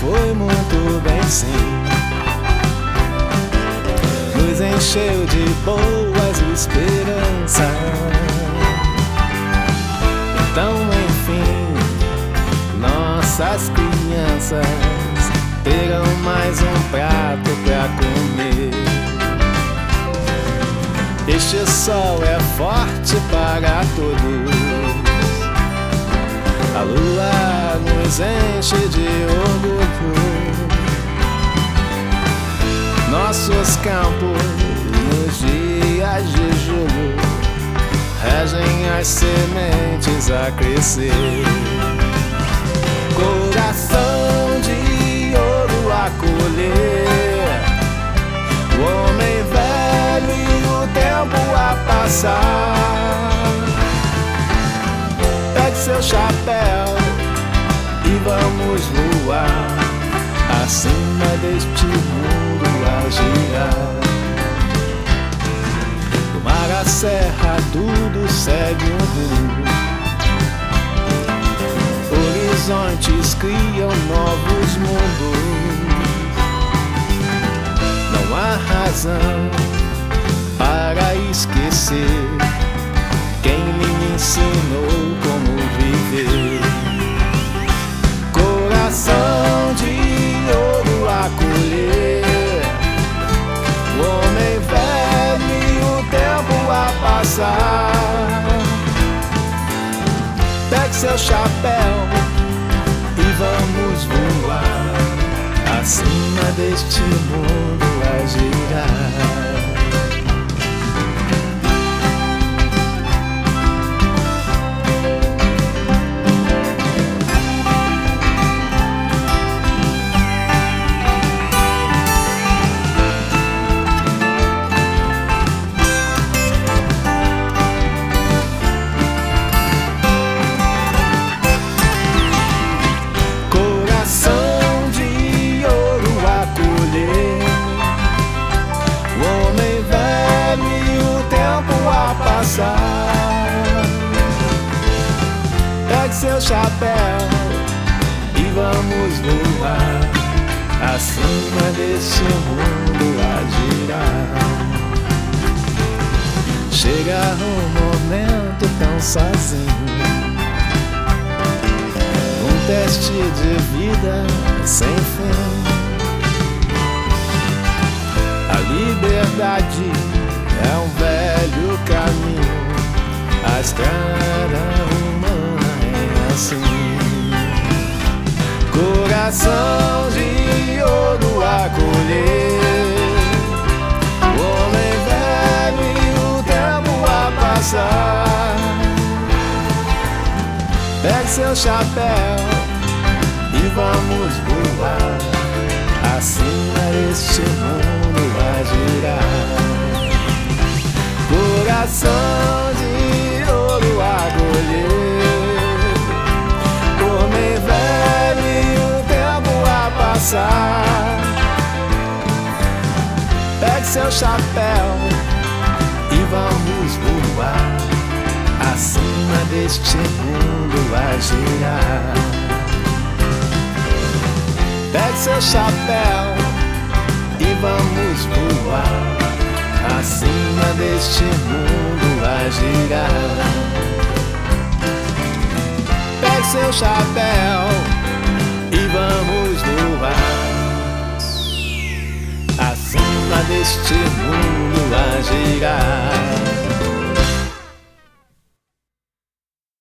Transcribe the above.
foi muito bem sim. Nos encheu de boas esperanças. Então, enfim, nossas crianças terão mais um prato pra comer. Este sol é forte para todos. A lua nos enche de orgulho. Nossos campos, nos dias de julho, regem as sementes a crescer. Coração de ouro a colher, o homem velho e o tempo a passar. Pegue seu chapéu e vamos voar acima deste mundo a girar. Do mar à serra tudo segue um rumo. Horizontes criam novos mundos. Não há razão para esquecer quem lhe ensinou como viver. Coração de ouro a colher, o homem velho e o tempo a passar. Pegue seu chapéu e vamos voar acima deste mundo a girar. Pegue seu chapéu e vamos voar acima deste mundo a girar. Chega um momento tão sozinho, um teste de vida sem fim. A liberdade é um velho caminho, a estrada humana é assim. Coração de ouro a colher, o homem velho e o tempo a passar. Pegue seu chapéu e vamos voar acima deste mundo a girar. Coração de ouro a colher, o homem velho e o tempo a passar. Pegue seu chapéu e vamos voar acima deste mundo a girar. Pegue seu chapéu e vamos voar acima deste mundo a girar. Pegue seu chapéu e vamos voar acima deste mundo a girar.